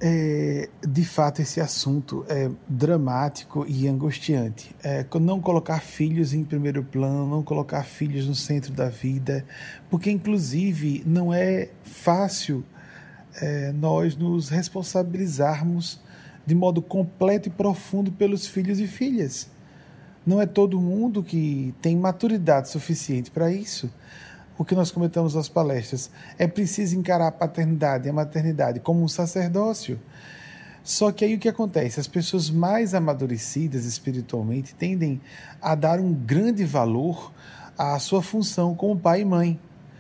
De fato, esse assunto é dramático e angustiante. Não colocar filhos em primeiro plano, não colocar filhos no centro da vida, porque, inclusive, não é fácil nós nos responsabilizarmos de modo completo e profundo pelos filhos e filhas. Não é todo mundo que tem maturidade suficiente para isso. O que nós comentamos nas palestras, é preciso encarar a paternidade e a maternidade como um sacerdócio. Só que aí o que acontece? As pessoas mais amadurecidas espiritualmente tendem a dar um grande valor à sua função como pai e mãe.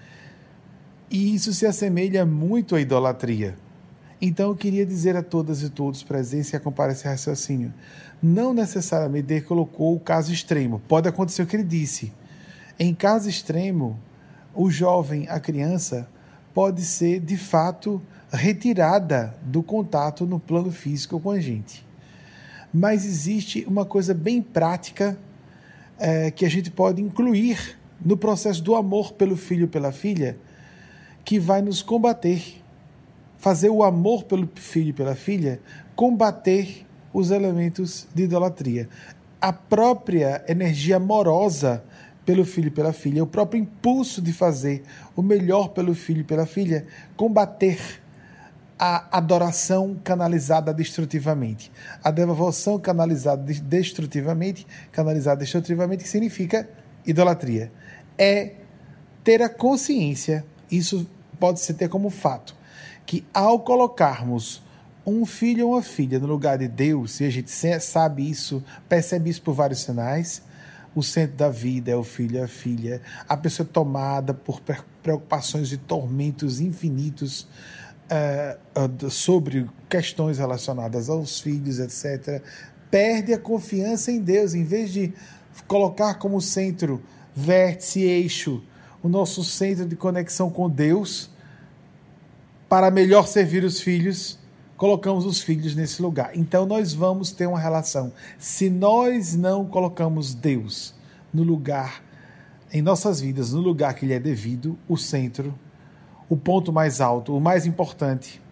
E isso se assemelha muito à idolatria. Então eu queria dizer a todas e todos presentes que acompanham esse raciocínio, não necessariamente ele colocou o caso extremo. Pode acontecer o que ele disse. Em caso extremo, o jovem, a criança, pode ser, de fato, retirada do contato no plano físico com a gente. Mas existe uma coisa bem prática que a gente pode incluir no processo do amor pelo filho e pela filha, que vai nos combater. Fazer o amor pelo filho e pela filha combater os elementos de idolatria. A própria energia amorosa pelo filho e pela filha, o próprio impulso de fazer o melhor pelo filho e pela filha, combater a adoração canalizada destrutivamente. A devoção canalizada destrutivamente, que significa idolatria. É ter a consciência, isso pode-se ter como fato, que ao colocarmos um filho ou uma filha no lugar de Deus, e a gente sabe isso, percebe isso por vários sinais, o centro da vida é o filho e a filha, a pessoa tomada por preocupações e tormentos infinitos sobre questões relacionadas aos filhos, etc., perde a confiança em Deus, em vez de colocar como centro, vértice, eixo, o nosso centro de conexão com Deus, para melhor servir os filhos, colocamos os filhos nesse lugar. Então nós vamos ter uma relação. Se nós não colocamos Deus no lugar, em nossas vidas, no lugar que lhe é devido, o centro, o ponto mais alto, o mais importante,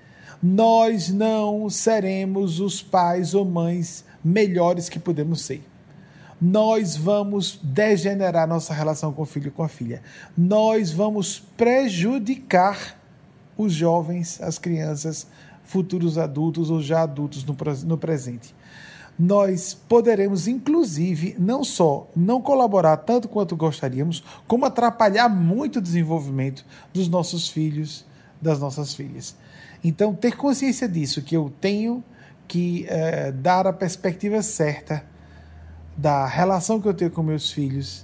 nós não seremos os pais ou mães melhores que podemos ser. Nós vamos degenerar nossa relação com o filho e com a filha. Nós vamos prejudicar os jovens, as crianças, futuros adultos ou já adultos no presente. Nós poderemos, inclusive, não só não colaborar tanto quanto gostaríamos, como atrapalhar muito o desenvolvimento dos nossos filhos, das nossas filhas. Então, ter consciência disso, que eu tenho que dar a perspectiva certa da relação que eu tenho com meus filhos,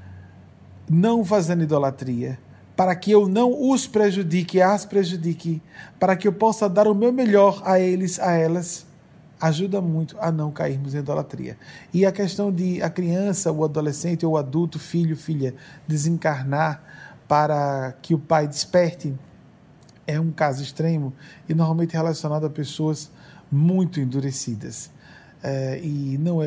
não fazendo idolatria, para que eu não os prejudique, as prejudique, para que eu possa dar o meu melhor a eles, a elas, ajuda muito a não cairmos em idolatria. E a questão de a criança, o adolescente ou o adulto, filho, filha, desencarnar para que o pai desperte, é um caso extremo e normalmente relacionado a pessoas muito endurecidas. E não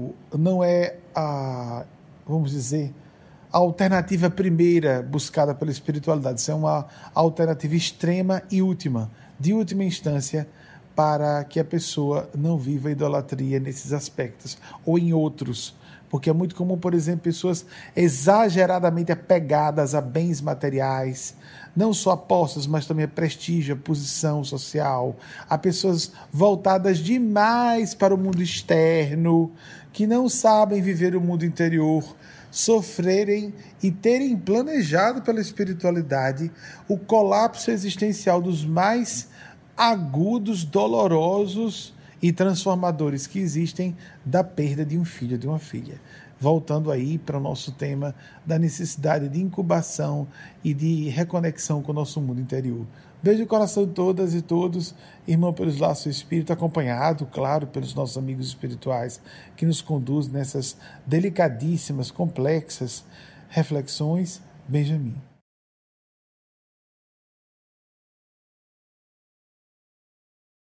é a, vamos dizer, a alternativa primeira buscada pela espiritualidade. Isso é uma alternativa extrema e última, de última instância, para que a pessoa não viva idolatria nesses aspectos ou em outros. Porque é muito comum, por exemplo, pessoas exageradamente apegadas a bens materiais, não só a posses, mas também a prestígio, a posição social, a pessoas voltadas demais para o mundo externo, que não sabem viver o mundo interior, sofrerem e terem planejado pela espiritualidade o colapso existencial dos mais agudos, dolorosos e transformadores que existem da perda de um filho ou de uma filha. Voltando aí para o nosso tema da necessidade de incubação e de reconexão com o nosso mundo interior. Beijo no coração de todas e todos, irmão pelos laços do Espírito, acompanhado, claro, pelos nossos amigos espirituais que nos conduzem nessas delicadíssimas, complexas reflexões. Benjamin.